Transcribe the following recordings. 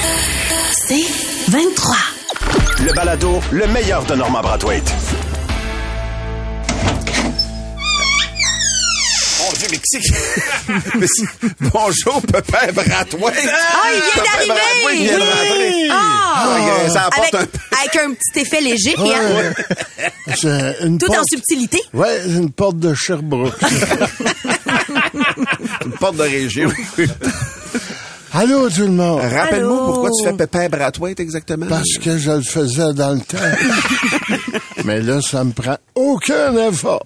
C'est 23. Le balado, le meilleur de Normand Brathwaite. Mon Dieu, Mexique! Bonjour, Pépin Brathwaite! Ah, il vient d'arriver! Il vient de rentrer. Ah! Ça apporte Avec un petit effet léger, hein? C'est une Tout porte... en subtilité. Ouais, c'est une porte de Sherbrooke. une porte de région. Allô, tout le monde. Rappelle-moi Allô? pourquoi tu fais Pépin Brathwaite exactement? Parce que je le faisais dans le temps. Mais là, ça me prend aucun effort.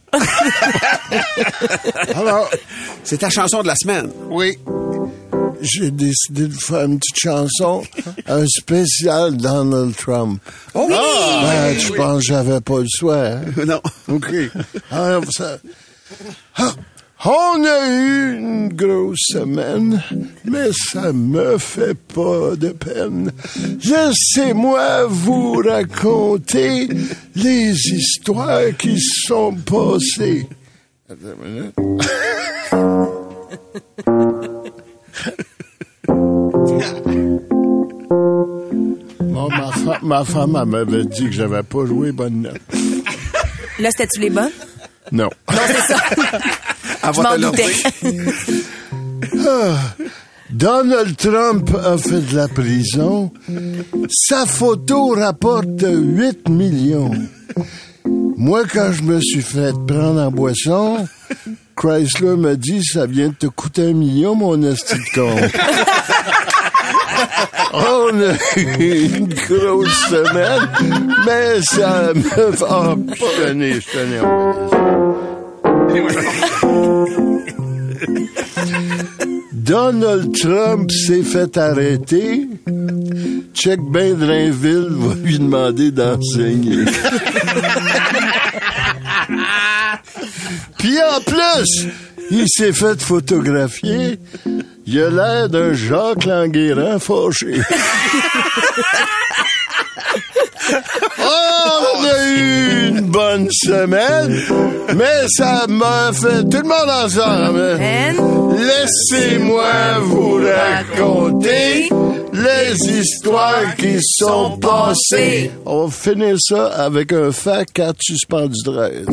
Alors, C'est ta chanson de la semaine. oui, j'ai décidé de faire une petite chanson, un spécial Donald Trump. Oh! Ben, tu penses que j'avais pas le choix, hein? Non. OK. Alors, ça... Ah, on a eu une grosse semaine, mais ça me fait pas de peine. Laissez-moi vous raconter les histoires qui se sont passées. Attends une minute. Bon, ma femme, elle m'avait dit que j'avais pas joué bonne note. Là, c'était-tu les bonnes? Non. Non, c'est ça. Je m'en doutais. Donald Trump a fait de la prison. Sa photo rapporte 8 millions. Moi, quand je me suis fait prendre en boisson, Chrysler m'a dit, ça vient de te coûter 1 million, mon esti de con. On a eu une grosse semaine, mais ça me fait... Ah, pas donné, je tenais Donald Trump s'est fait arrêter. Check ben Drainville va lui demander d'enseigner. Puis en plus, il s'est fait photographier. Il a l'air d'un Jacques Languérand fâché. On a eu une bonne semaine, mais ça m'a fait tout le monde ensemble. Laissez-moi vous raconter les histoires qui sont passées. On va finir ça avec un fac 4 suspendu 13.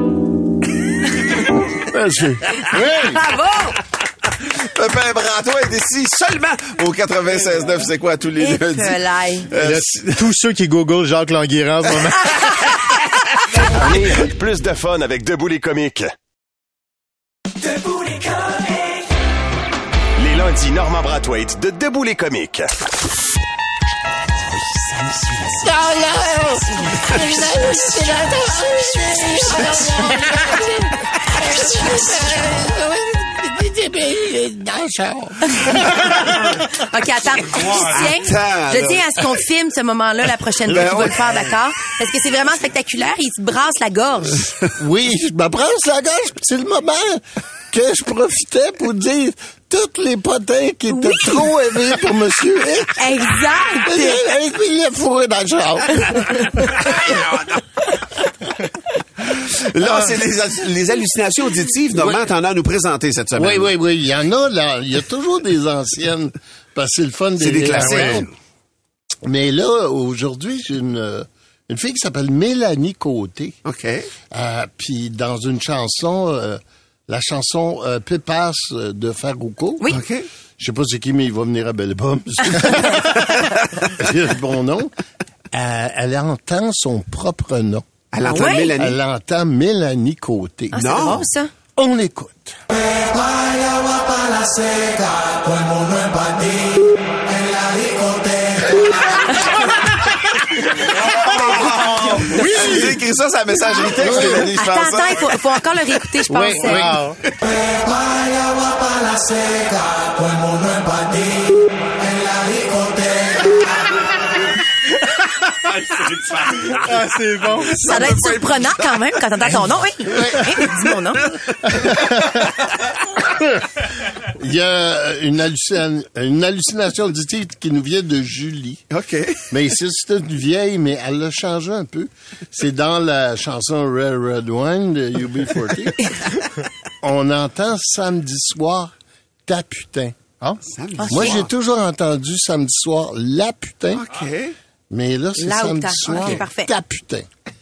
Merci. Oui. Bravo! Pépin Brathwaite est ici seulement au 96.9. C'est quoi, tous les lundis? Tous ceux qui googlent Jacques Languérand en ce moment. Allez, plus de fun avec Debout les comiques. Debout les comiques. Les lundis, Normand Brathwaite de Debout les comiques. OK, attends. Je tiens à ce qu'on filme ce moment-là la prochaine fois. Tu vas le faire, d'accord? Parce que c'est vraiment spectaculaire. Il se brasse la gorge. Oui, je me brasse la gorge, puis c'est le moment que je profitais pour dire tous les potins qui étaient trop élevés pour Monsieur X. Exact! Il l'a fourré dans le char. Là, c'est les hallucinations auditives. Normand, t'en as à nous présenter cette semaine. Oui. Il y en a, là. Il y a toujours des anciennes. Parce que c'est le fun des classiques. Mais là, aujourd'hui, j'ai une fille qui s'appelle Mélanie Côté. OK. Puis dans une chanson, la chanson Pépas de Farruko. Oui. OK. Je sais pas c'est qui, mais il va venir à Belle-Pomme. C'est le bon nom. Elle entend son propre nom. Elle entend Ouais. Mélanie. Elle entend Mélanie Côté. Ah, c'est bon, ça. On l'écoute. Oui, j'ai écrit ça, c'est la messagerie texte, Mélanie, je pense. Attends, il faut encore le réécouter, je pense. Oui. Ah, c'est bon. Ça doit être surprenant quand même quand t'entends ton nom. Oui. Dis mon nom. Il y a une hallucination auditive qui nous vient de Julie. OK. Mais c'est une vieille, mais elle l'a changé un peu. C'est dans la chanson Red Red Wine de UB40. On entend samedi soir ta putain. Ah? Moi, j'ai toujours entendu samedi soir la putain. OK. Mais là, c'est La ou samedi ta. soir OK, parfait. ta putain.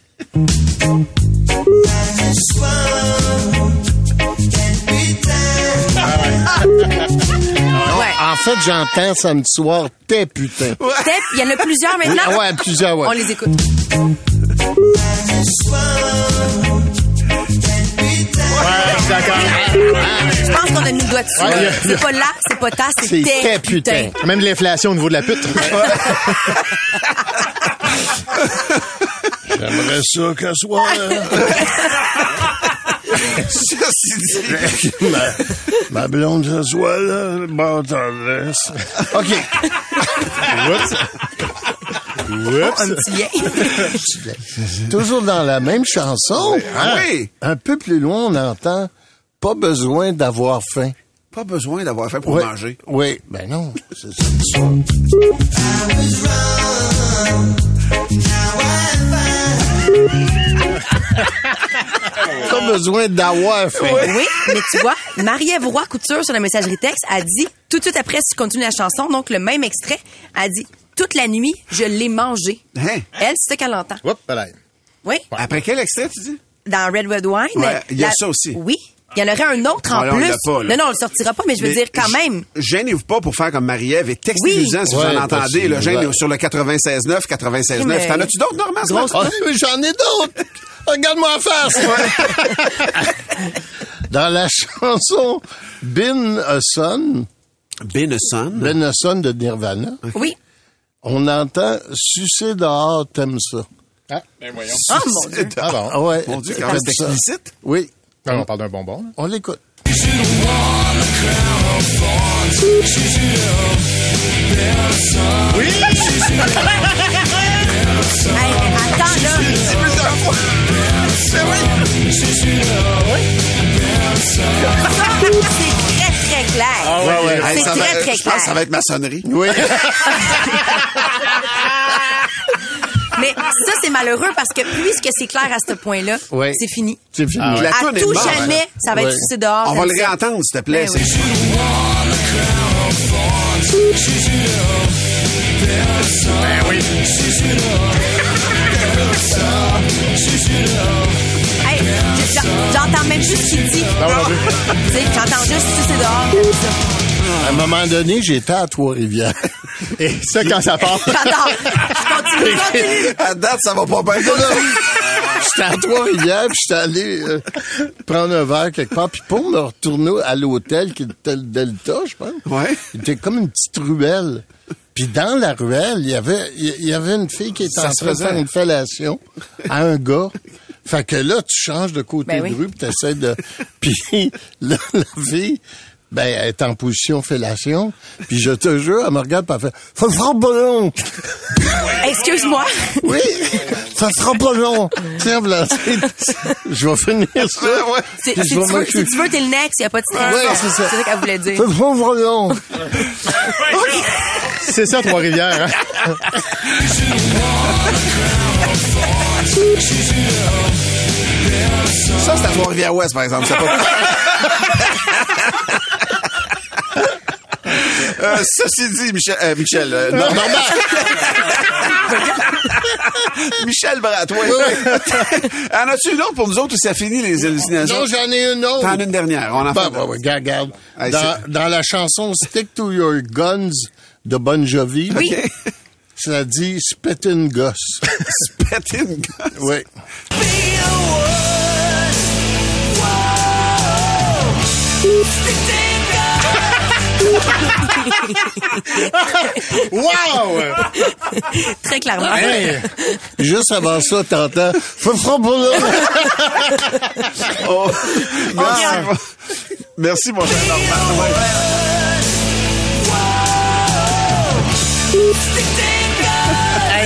Ouais. En fait, j'entends samedi soir tes putains. Peut-être, il y en a plusieurs maintenant. Ah ouais, plusieurs, ouais. On les écoute. Ouais, d'accord. Je pense qu'on a mis le doigt dessus. Ouais, C'est pas là, c'est pas ta, c'est C'est tes tes putains. putains. Même de l'inflation au niveau de la pute. J'aimerais ça qu'elle soit... Ceci dit. ma blonde, ce soit là, bonne tendresse. OK. Un petit lien. Toujours dans la même chanson. Ah oui. Un peu plus loin, on entend « Pas besoin d'avoir faim ». Pas besoin d'avoir faim pour Oui. manger. Oui, ben non, c'est ça le soir. Pas besoin d'avoir faim. Oui, mais tu vois, Marie-Ève Roy Couture sur la messagerie texte a dit, tout de suite après, si tu continues la chanson, donc le même extrait, a dit, toute la nuit, je l'ai mangé. Hein? Elle, c'est ce qu'elle entend. Hop, voilà. Oui, Après quel extrait, tu dis? dans Red Red Wine. Ouais, il y a ça aussi. Oui. Il y en aurait un autre en Ah, là, on plus. l'a pas, là. Non, on le sortira pas, mais je veux dire quand même. Gênez-vous pas pour faire comme Marie-Ève et textez-nous-en si vous Ouais, en entendez. Là, possible. gênez sur le 96.9, 96.9. Mais- T'en as-tu d'autres, Normand? ce Grosse- matin? Ah, mais j'en ai d'autres. Regarde-moi en face. Dans la chanson Ben a Son de Nirvana, Oui. on entend « Sucer dehors, t'aimes ça Ah, ben voyons. Oh mon Dieu. Ah bon. ». Ah ouais. Mon Dieu, quand même, c'est T'aimes ça. explicite. Oui, Non, on parle d'un bonbon. Là. on l'écoute. Hey, attends, là. C'est très, très clair. ouais. Hey, C'est ça va- très, très je pense que ça clair. va être maçonnerie. Oui. Mais ça, c'est malheureux parce que puisque c'est clair à ce point-là, Oui. c'est fini. C'est fini. La À toune est tout morte. jamais, ça va être Ouais. sucé dehors. On va comme le ça. réentendre, s'il te plaît. Ben oui. Hey, j'entends même plus ce qu'il dit. Tu sais, j'entends juste sucé dehors. Comme ça. À un moment donné, j'étais à Trois-Rivières. Et ça, quand ça part. J'adore. Je continue. À date, ça va pas bien. J'étais à Trois-Rivières, puis j'étais allé prendre un verre quelque part, puis pour me retourner à l'hôtel, qui était le Delta, je pense. Ouais. Il était comme une petite ruelle. Puis dans la ruelle, il y avait une fille qui était Ça en se train de faisait. faire une fellation à un gars. Fait que là, tu changes de côté Ben oui. de rue, puis t'essaies de... Puis là, la fille, ben, elle est en position fellation. Puis je te jure, elle me regarde, puis elle fait « Ça sera pas long! » Excuse-moi. Oui, ça sera pas long. Tiens, voilà, je vais finir ça. Si Puis je vais m'occuper. tu veux, t'es le next, il n'y a pas de stress. Ouais, c'est ça. C'est ça qu'elle voulait dire. Ça sera pas long. C'est ça, Trois-Rivières. Hein? Ça, c'est à Trois-Rivières-Ouest, par exemple. C'est pas... Ceci dit, Michel, Normand. Michel Bratois. En as-tu une autre pour nous autres ou ça finit les hallucinations? Non, j'en ai une autre. T'en as une dernière. On en fait. Regarde. Hey, Dans la chanson Stick to Your Guns de Bon Jovi, Oui. ça dit Spittin' Gosse. Spittin' gosse. Oui. Wow! Très clairement. Hey! Juste avant ça, t'entends ça sera pas long. Oh, merci, mon cher Normand. Ouais.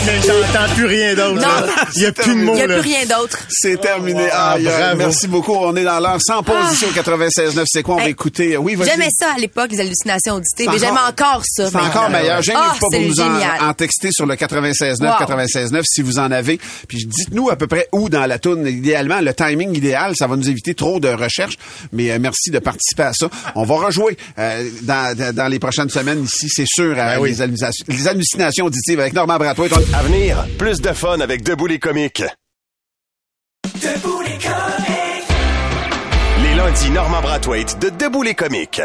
J'entends plus rien d'autre. Non. là. Il n'y a plus de mots. Il n'y a là. plus rien d'autre. C'est terminé. bravo. Merci beaucoup. On est dans l'heure sans pause ici au 96.9. C'est quoi? On va Hey, écouter. Oui, vas-y. J'aimais ça à l'époque, les hallucinations auditives. C'est Mais j'aime encore ça. C'est encore maintenant. meilleur. J'aime Ah, pas pour c'est nous génial. en texter sur le 96.9, Wow. 96.9 si vous en avez. Puis dites-nous à peu près où dans la toune, idéalement, le timing idéal. Ça va nous éviter trop de recherches. Mais merci de participer à ça. On va rejouer dans les prochaines semaines ici, c'est sûr, les hallucinations auditives avec Normand Bratoit. À venir, plus de fun avec Debout les comiques. Debout les comiques. Les lundis, Normand Bratoit de Debout les comiques.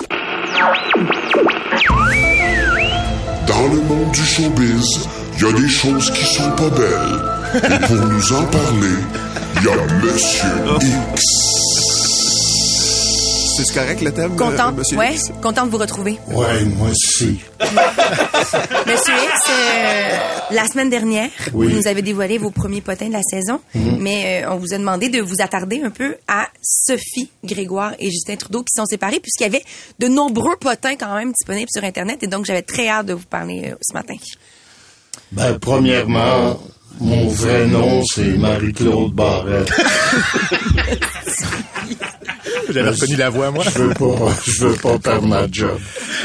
Dans le monde du showbiz, il y a des choses qui sont pas belles. Et pour nous en parler, il y a Monsieur X. C'est correct le thème, Contente, Monsieur ouais, X? contente de vous retrouver. Ouais, moi aussi. Monsieur X, la semaine dernière, Oui. vous nous avez dévoilé vos premiers potins de la saison, mais on vous a demandé de vous attarder un peu à Sophie Grégoire et Justin Trudeau qui sont séparés, puisqu'il y avait de nombreux potins quand même disponibles sur Internet, et donc j'avais très hâte de vous parler ce matin. Ben, premièrement, mon vrai nom, c'est Marie-Claude Barrette. J'avais reconnu la voix, moi. Je veux pas perdre ma job.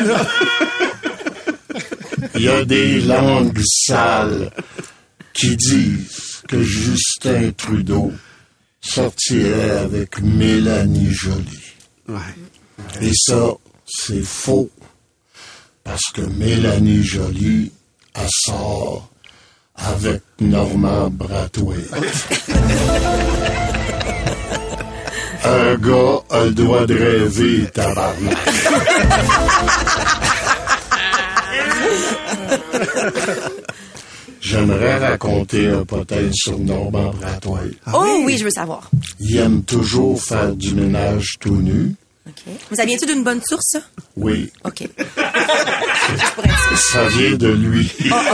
Il y a des langues sales qui disent que Justin Trudeau sortirait avec Mélanie Joly. Ouais. Et ça, c'est faux. Parce que Mélanie Joly, elle sort avec Normand Bratoit. Un gars a le droit de rêver, tabarnak. J'aimerais raconter un potin sur Normand Bratoit. Oh oui, je veux savoir. Il aime toujours faire du ménage tout nu. OK. Mais ça vient-tu d'une bonne source, ça? Oui, OK. Juste pour être sûr. ça vient de lui.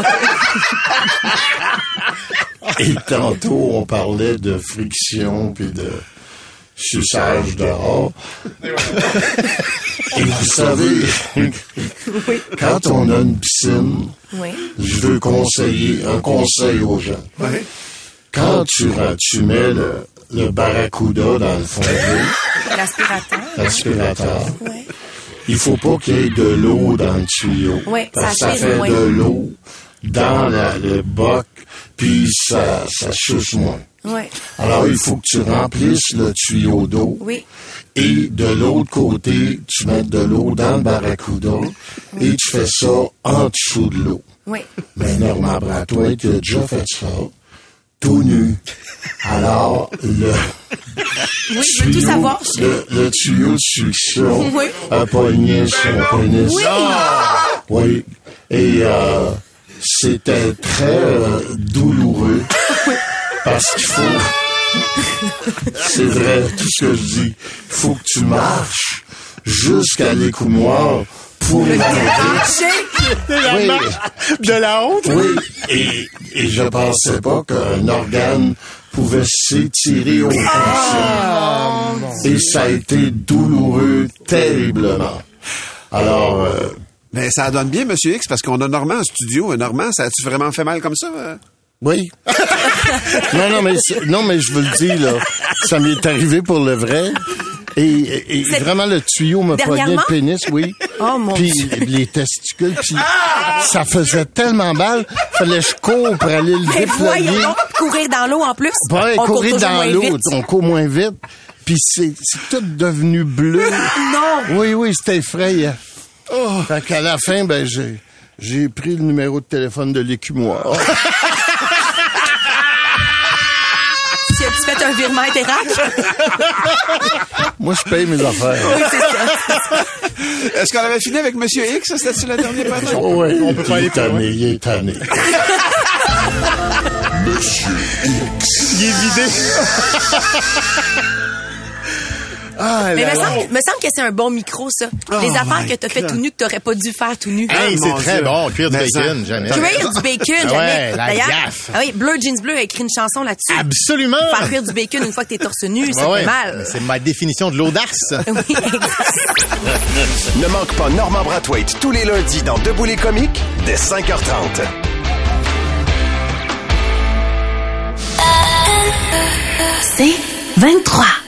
Et tantôt, on parlait de friction puis de suçage dehors. Et vous savez, quand on a une piscine, Oui. je veux un conseil aux gens. Quand tu mets le barracuda dans le fond de l'eau, l'aspirateur, Ouais. il faut pas qu'il y ait de l'eau dans le tuyau. Ouais, parce que ça aspire fait moins. de l'eau dans le boc, puis ça suce moins. Ouais. Alors, il faut que tu remplisses le tuyau d'eau. Oui. Et de l'autre côté, tu mets de l'eau dans le barracuda et tu fais ça en dessous de l'eau. Oui. Mais Normand Bratoit, tu as déjà fait ça, tout nu. Alors, Oui, je veux tout savoir. le tuyau de succion Oui. a pogné son pénis. Oui. Oui. Et c'était très douloureux. Parce qu'il faut... C'est vrai, tout ce que je dis. Il faut que tu marches jusqu'à l'écoumoir pour l'arrêter. Oui. De la honte? Oui. Et je pensais pas qu'un organe pouvait s'étirer au possible. Et ça a été douloureux terriblement. Alors... Mais ça donne bien, Monsieur X, parce qu'on a Normand en studio. Normand, ça a-tu vraiment fait mal comme ça? Oui. non, mais je vous le dis, là. Ça m'est arrivé pour le vrai. Et vraiment, le tuyau me pognait Dernièrement? le pénis, oui. Oh, mon Puis Dieu. les testicules, puis ça faisait tellement mal. Fallait que je cours pour aller le Mais voyons déployer. donc, courir dans l'eau en plus. Ouais, On court courir toujours dans moins l'eau, vite. on court moins vite. Puis c'est tout devenu bleu. Non. Oui, c'était effrayant. Fait qu'à la fin, ben, j'ai pris le numéro de téléphone de l'écumoire. Tu fait un virement Interac? Moi, je paye mes affaires. Oui, c'est ça. Est-ce qu'on avait fini avec Monsieur X? C'était-tu le dernier patin? Oh, oui, On peut pas aller plus loin. il est tanné. Monsieur X. Il est vidé. Mais me semble que c'est un bon micro, ça. Les affaires que t'as fait tout nu, que t'aurais pas dû faire tout nu. Hey, c'est mon très Dieu. bon. Cuire du Mais bacon, ça- jamais. Cuire du bacon, Ah jamais. ouais, la D'ailleurs, gaffe. ah oui, Bleu Jeans Bleu a écrit une chanson là-dessus. Absolument. Faire cuire du bacon une fois que t'es torse nu, ça Ouais, fait mal. C'est ma définition de l'audace. Oui, exact. Ne manque pas Normand Bratoit tous les lundis dans Debout les comiques dès 5h30. C'est 23.